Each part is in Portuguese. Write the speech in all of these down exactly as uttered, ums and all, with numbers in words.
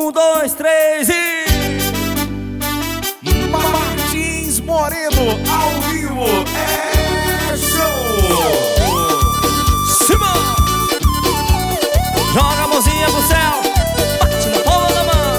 Um, dois, três e... Martins Moreno, ao vivo, é show! Simão! Joga a mãozinha pro céu, bate na palma da mão.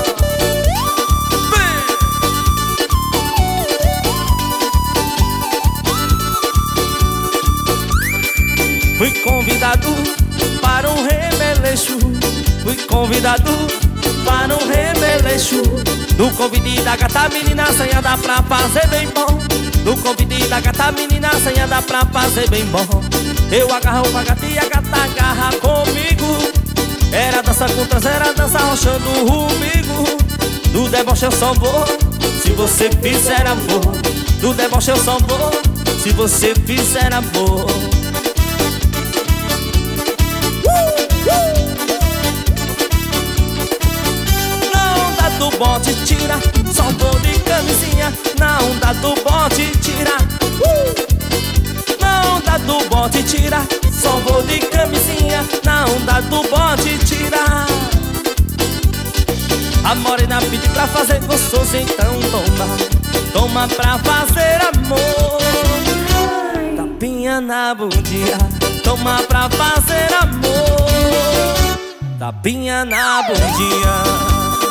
Vem! Fui convidado para um remeleixo. Fui convidado para um remeleixo. No convite da gata menina, senha dá pra fazer bem bom. No convite da gata menina, senha dá pra fazer bem bom. Eu agarro com a gata e a gata agarra comigo. Era dança com traseira, dança rochando comigo. Do deboche eu só vou se você fizer amor. Do deboche eu só vou se você fizer amor. Do bote tira, só vou de camisinha. Não dá do bote tira, uh! Não dá do bote tira, só vou de camisinha. Não dá do bote tira. A morena pede pra fazer gostoso, então toma. Toma pra fazer amor. Tapinha na bundinha, toma pra fazer amor. Tapinha na bundinha.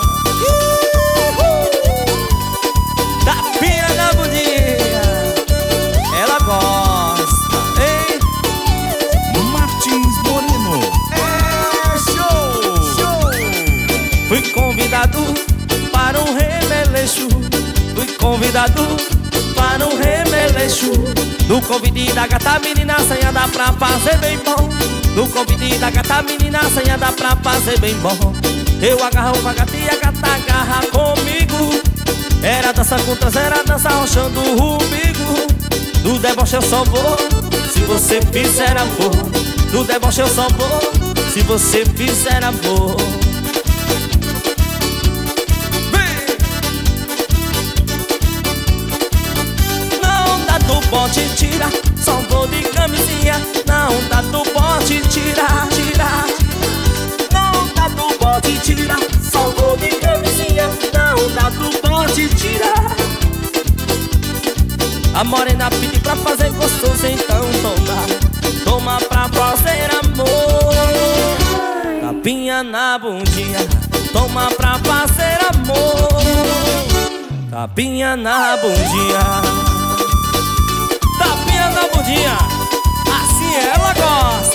Tapinha na bundinha, ela gosta, hein? Martins Moreno, é show! Show! Fui convidado para um remeleixo. Fui convidado para um remeleixo. No convite da gata menina, senha dá pra fazer bem bom. No convite da gata menina, senha dá pra fazer bem bom. Eu agarro com a gata e a gata agarra comigo. Era dança com traseira, dança rochando comigo. Do deboche eu só vou se você fizer amor. Do deboche eu só vou se você fizer amor. Vem! Não dá do bote tira, só vou de camisinha. Não dá do bote tira, tira. Não dá do bote tira, só vou de camisinha. Não dá do bote tira. A morena pede pra fazer gostoso, então toma. Toma pra fazer amor. Tapinha na bundinha, toma pra fazer amor. Tapinha na bundinha. Tapinha na bundinha, assim ela gosta.